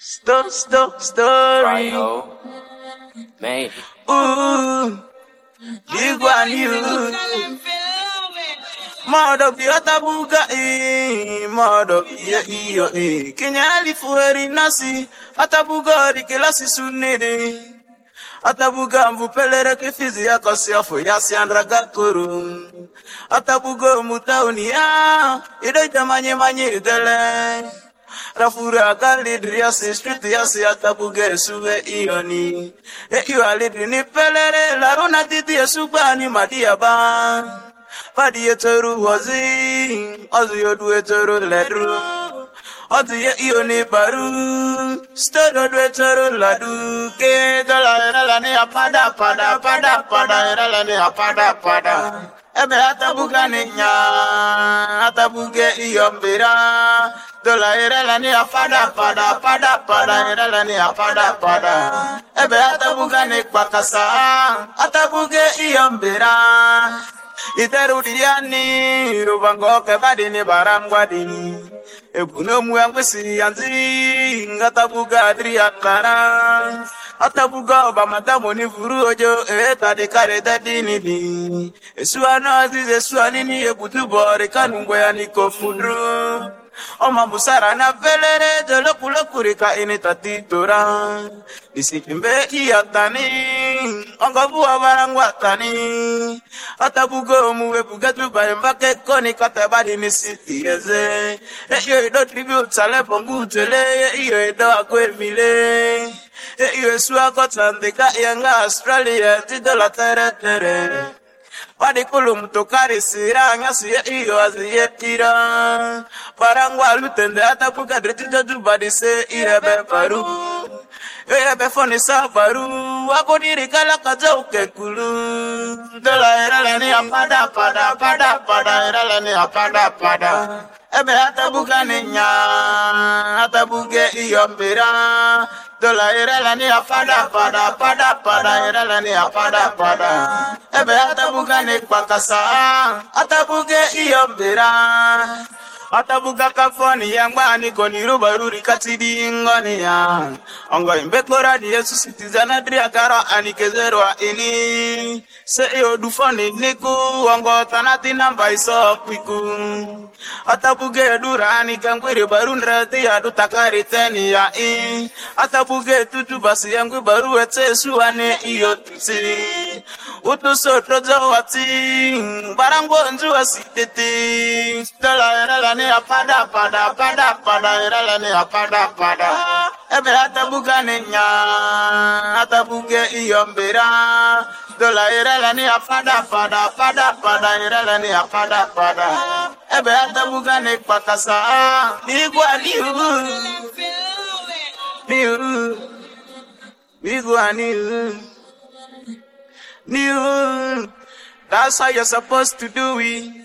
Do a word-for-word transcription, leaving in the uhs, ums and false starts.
Sto, sto, story. Ryo, made. Ooh, big one you. Modo biota buga e modo bia iyo e kenyali fueri nasi atabuga rikelasi sunede atabuga mvupelere kefizi ya kosi afu yasi andraga kuru atabuga mutauni ya ide jamanye manye dele Rafura kalidri yasi street yasi atabuga suwe ioni e iyo alidri ni pelere la rona titi ya subani madia ban Padi etoro wazi, ozi yodu etoro ledru. Ozi ye ioni baru, stodo du etoro ladu. Ke dola erala ni apada pada pada pada erala ni apada pada. Ebe atabuga ninya, atabuge iyombira. Dola erala ni apada pada pada pada erala ni apada pada. Ebe atabuga ni pakasa, atabuge iyombira. Iterudiani rubango kebadini barangwadini ebuno muangwesi yanzi ngatabuga adriatara atabuga obamadamu ni furu ojo eta de kare dadini ni esuano azize suanini ebutubore kanungwe yani kofudru Oma busara na velere de lokulokuri ini tatitora Disipimbe iyatani Ongabu abarangwatani Atabugo muwe bugetu bayembake koni katabadi ni siti yeze Eyo ido tribute sale pongu tele Eyo ido akwe mile Eyo esua kotandika yanga Australia Tidola tere tere Wadi kulum tokari sira ngasi iyo aziye tira Parangwa lutende atapuka dretito jubadi se irebe paru Irebe foni sa paru Wako diri kala kaza uke kulu Dola irele ni apada pada pada pada irele ni apada pada Ebe atabuka ninya Atabuke iyo mbira Dola irela ni apada pada pada pada irela ni apada pada Ebe atabuga ni pakasa atabuge iyombira Atabuga kafoni yangba ni koni rubaruri katidi ingoni ya Ongo imbekora di yesu sitizana dri agara anikezerwa ini Se iyo dufoni niku ongo tanati namba iso kwiku Atabuge durani kangwiri barundra tiya dutakari teni ya i Atabuge tutu basi yangu baru ete suwane iyo tusi Utu soto zawati Barango nju asitete Stella erala ni apada pada pada pada erala ni apada pada Ebe atabuga ninya Atabuge iyombira Dola erala ni apada pada pada pada erala ni apada pada Ebe atabuga ni pakasa Nigwa niu Niu Nigwa niu Niu That's how you're supposed to do it